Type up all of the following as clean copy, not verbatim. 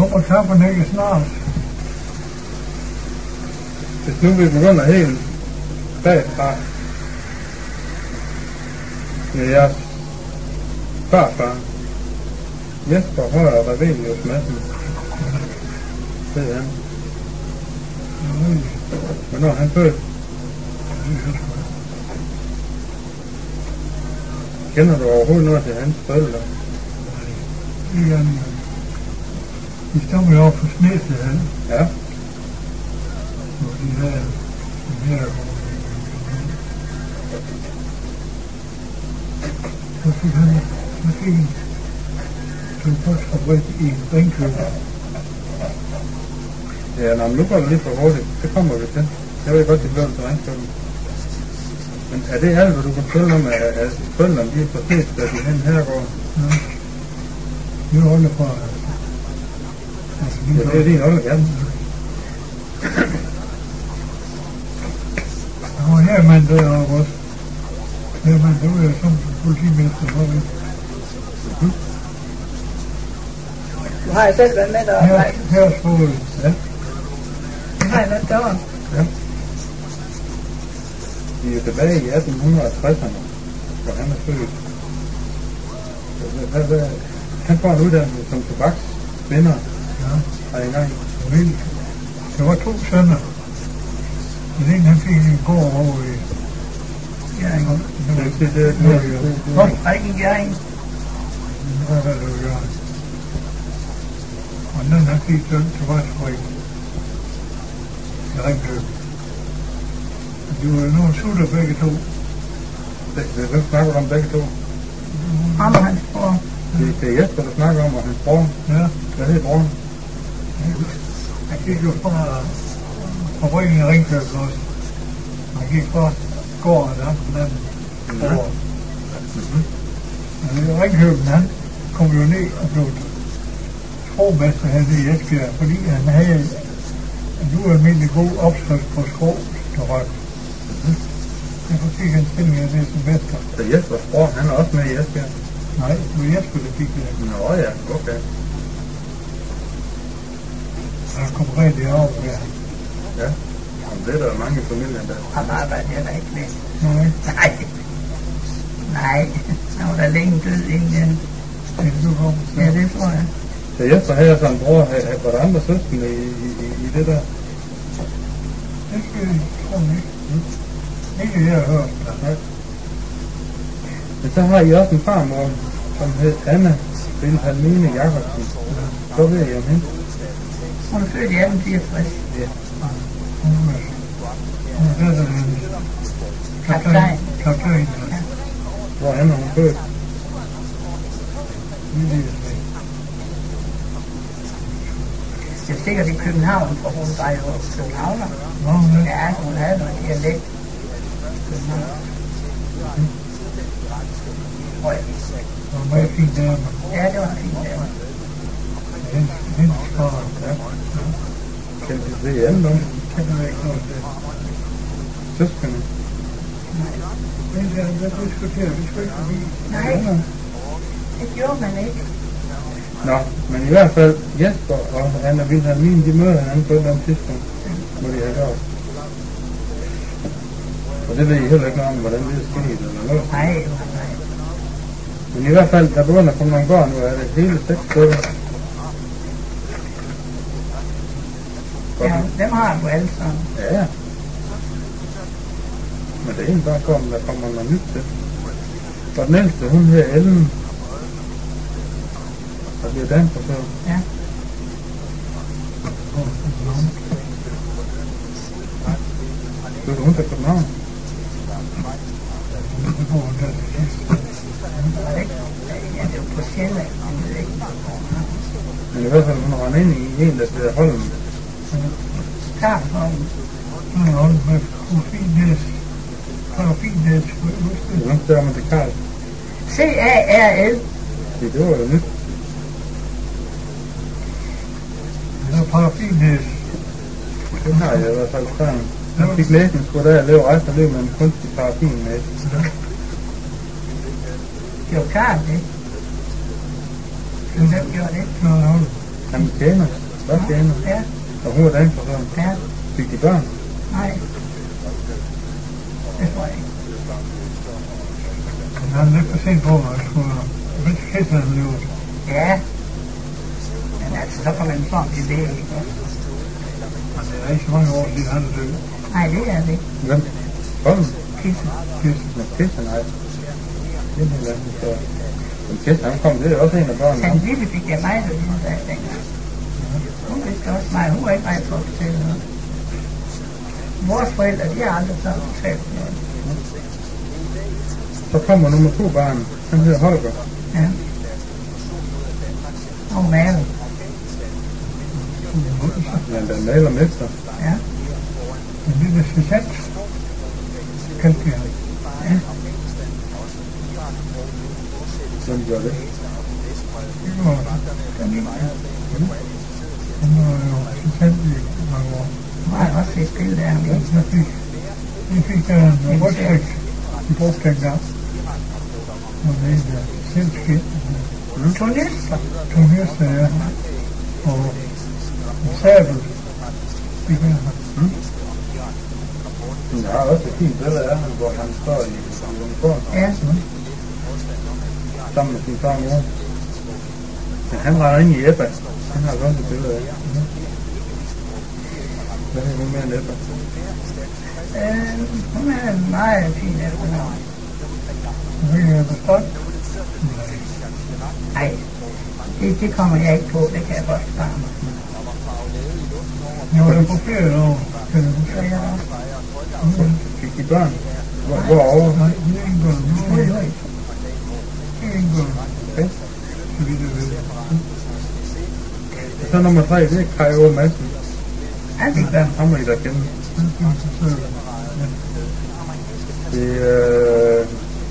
kommer tapperne ikke snart. Hvis nu vi begynder helt bagfra med jeres farfar, Jesper Højer Revelius Madsen, det er han. Hvornår er han født? Kender du overhovedet noget til hans forældre? De stammer jo op for Snedse, han. Ja. Og de havde en her. Så fik han en postfabrik i Ringkøb. Ja, når nu går det lidt for hurtigt. Det kommer vi til. Jeg ved godt, det bliver til Ringkøb. Men er det alt, hvad du kan fortælle om, at forældrene de er for flest, da de hen her går? Ja. Det er oldefar. Ja, det er din oldefar. Der var Herman deroppe også. Herman, det var jo som politimester, var det? Du har jo selv været med deroppe. Hersfod. Ja. Du har jo været deroppe. Ja. Vi er jo tilbage i 1860'erne, hvor han er født. Han får en uddannelse som tobaksvinder. Ja. Har I engang? Der var 2 sønner. Den ene han fik en gård over i Jørgen. Og ikke i Jørgen. Og den han fik søn til Vejsbrik. I Ringkøb. De var nogle sutter begge to. Hvem snakker om begge to? Ham og hans bror. Det er Jesper, der snakker om, og hans bror. Ja. Hvad hedder broren? Han gik jo fra fabrikken i Ringkøb også. Han gik fra gården der på den anden gård. Men Ringkøben, han kom jo ned og blev sprogmester hernede i Esbjerg, fordi han havde en ualmindelig god opskrift på skrå til røg. Derfor fik han stilling af det som mester. Så Jespers bror, han er også med i Esbjerg? Nej, det var Jesper, der fik det. Nå ja, okay. Han kom rigtig op med. Ja, men det er der mange i familien, der. Ham arbejder jeg da ikke med. Nej. Nej. Nej. Han var da længe død inden. Ja, det tror jeg. Så Jesper havde sådan en bror, var der andre søskende i det der? Det skal jeg tro ikke. Ikke jeg har hørt. Nej. Men så har I også en farmor, som hed Anna Wilhelmine Jacobsen. Så ved I om hende. Hun er født i 1864. Ja. Hun er der Kaptajn. Kaptajn. Hvor er hun født? Det er sikkert i København, for hun var jo københavner. Ja, hun havde noget dialekt. Tror jeg. Det var en meget fin dame. Ja, det var en fin dame. Hendes far. Ja. Kendte I det i anden om? Kender jeg ikke noget til. Søskende? Men jeg diskuterer, vi skal ikke forbi. Nej, det gjorde man ikke. Nå, men i hvert fald Jesper og Anna Wilhelmine, de møder hinanden på et eller andet tidspunkt, må de have gjort. Og det ved I heller ikke noget om, hvordan det er sket eller noget. Nej. Men i hvert fald, der begynder at komme nogle børn, nu er det hele 6 stykker. Ja, dem har du alle sammen. Ja. Men det er en bare kommet, der kommer noget nyt til. Og den ældste, hun hedder Ellen. Og det er danser så. Ja. Så hun til København. Ja, det er jo på Sjælland, man ved ikke. Men i hvert fald, hun render ind i en, der hedder Holm. Karlholm. Karlholm med Fint-Næs. Fint-Næs. Hvordan større man til Karl? C-A-R-L. Det var jo nyt. Det er Parafin-Næs. Det har jeg i hvert fald før. Han fik lægen skulle der leve resten af livet med en kunstig parafin med. Det var Karl, det. Hvem gjorde det? Karlholm. Han tjener. Hvad tjener? Ja, Og hun var dameforsørger. ja, Fik de børn? nej. Det tror jeg ikke. Men han er lidt for sent på, at jeg skulle vente kæft, han lever. Ja. Men altså, så får man sådan til det, ikke? Men det er ikke så mange år siden, han er død. Nej, det er det ikke. Hvem? Holm? Kissen. Med Kirsten, nej. Det er en helt anden historie. Men Kirsten, han kom, det er også en af børnene. Den lille fik jeg meget af den dag dengang. Hun vidste også meget. Hun var ikke meget for at fortælle noget. Vores forældre, de har aldrig sådan fortalt noget. Så kommer nummer 2 barn. Han hedder Holger. Ja. Og maven. Men den maler mester. Ja. En lille sergeant, kaldte jeg ham. Ja. Hvem gør det? Det var han var jo sergeant i mange år. Nu har jeg også set billeder af ham. Vi fik en rygsæk, de brugte dengang. Og det er selv skidt. Tonister. Tunister, ja. Og en sabel. Det kan han. Jeg har også et fint billede af ham, hvor han står i uniform Ja. sammen med sin far og mor. Men han render ind i Ebba. Han har også et billede af. Hvad er det med en Ebba? Hun er en meget fin efternavn. Ved jeg, hvad stod? Nej, det kommer jeg ikke på. Det kan jeg godt spare mig. Jeg var der på ferie derovre. Kan du huske? Så jeg også. Fik de børn? Hvorover? Nej, det er ikke gået. Ui, ui. Det er ikke gået. Okay. Så vidt jeg ved. Og så nummer 3, det er Kai Aage Madsen. Han fik børn. Ham må I da kende. Det er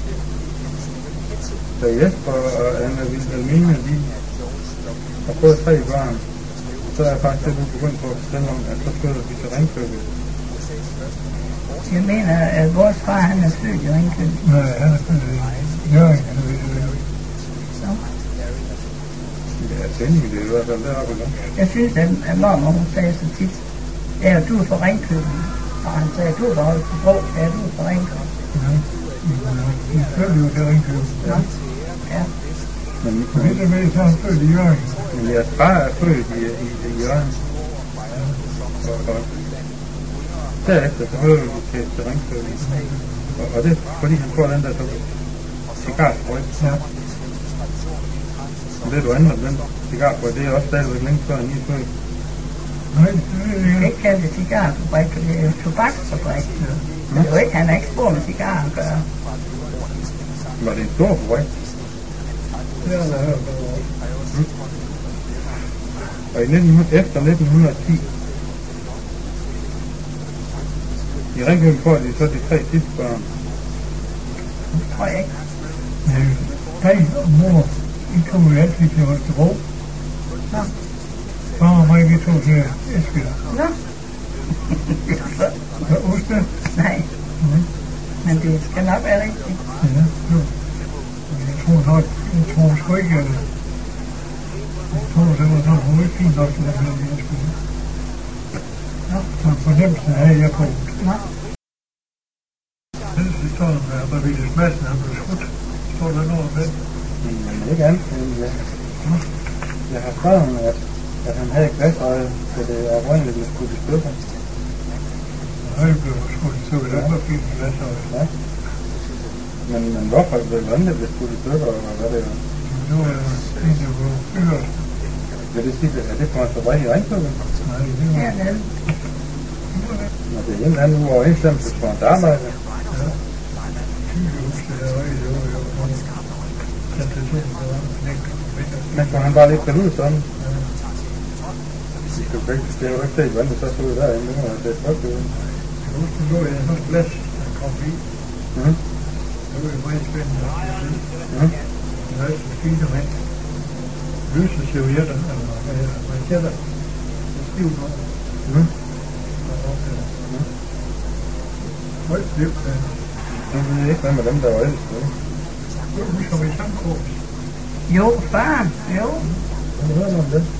da Jesper og Anna Wilhelmine, de har fået 3 børn. Så er jeg faktisk lidt begyndt på at fortælle om, at så flytter vi til Ringkøbing. Jeg mener, at vores far, han er født i Ringkøbing. Nej, han er født i Jørgen, så vidt jeg ved. Så. Det er tænding, det er i hvert fald deroppe nu. Jeg synes, at mormor, hun sagde så tit, ja, du er fra Ringkøbing. Og han sagde, du er fra Holstebro. Ja, du er fra Ringkøbing. Ja, de fødte jo til Ringkøbing. Ja. Ja. Men, Så vidt jeg ved, så er han født i Jørgen. men jeres far er født i Jørgen. Og derefter så hører vi til Ringkøbing. Og det er fordi han får den der cigarsprøjt. Ja. Og det du ændrer den cigarsprøjt, det er også stadigvæk længe før en født. Nej, det ved jeg Det er ikke. ikke kaldt cigarfabrik, for det er jo tobaksfabrik. Men det er jo ikke, han har ikke spor med cigarer at gøre. Var det en stor fabrik? Det er der hørt. Og efter 1910 i Ringkøbing får de så de 3 sidste børn. Det tror jeg ikke. Dig og mor, I kommer jo altid til Holstebro. Nå. Far og mig, vi tog til Esbjerg. Nå. Hvad Oslo? Nej. Men det skal nok være rigtigt. Ja, jo. Jeg tror sgu ikke, at jeg tror, det var sådan, hun var ikke fint nok til den her i Esbjerg. Nå. Så fornemmelsen havde jeg på. Nå. Den historien med Barbiles Madsen, han blev skudt. Står der noget om det? Men ikke andet end jeg har skrevet, at han havde glasøje, så det oprindeligt blev skudt i stykker. Han blev skudt, så vi der var fint i glasøje. Ja. Men hvorfor hvordan det blev skudt i stykker, og hvad det er? Nu er det en, der blev fyret. Vil det sige, at det på en fabrik i Ringkøbing? Nej, det var... Hernede. Når det er en eller anden uoverensstemmelse for hans arbejde. Ja. Sygehus, det er rigtig jo. Plantationen, der var knægt. Men kunne han bare lige tage ud sådan? Det er jo ikke set, hvordan det så så ud derinde. Nu er det godt ud. Jeg husker, nu er jeg sådan en plads, der kom i. Det var jo meget spændende at se. Det var så fine mænd. Løse servietter, eller manchetter. Og stiv nok. Højt liv, Jeg ved ikke, hvad med dem, der var ældst. du husker vi samkurs. Jo, far. Jo. Har du hørt om det?